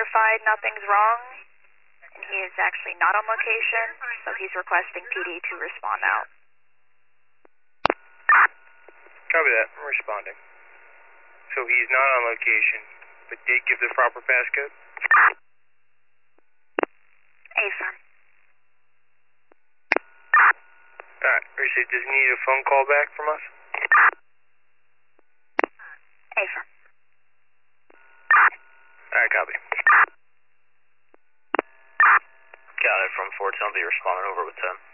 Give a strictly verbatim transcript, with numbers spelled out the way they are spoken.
verified nothing's wrong, and he is actually not on location, so he's requesting P D to respond out. Copy that. I'm responding. So he's not on location, but did give the proper passcode? Affirm. Alright, received. Does he need a phone call back from us? Affirm. Alright, copy. Got it from Fort I'll be responding over with ten.